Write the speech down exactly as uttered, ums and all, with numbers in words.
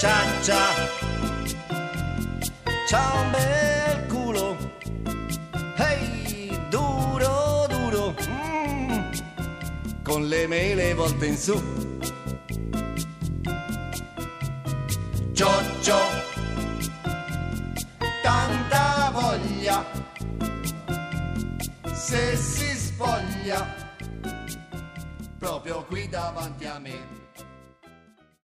ciaccia, c'ha un bel culo, ehi, duro, duro, mm, con le mele volte in su. Cioccio, tanta voglia, se si spoglia, proprio qui davanti a me.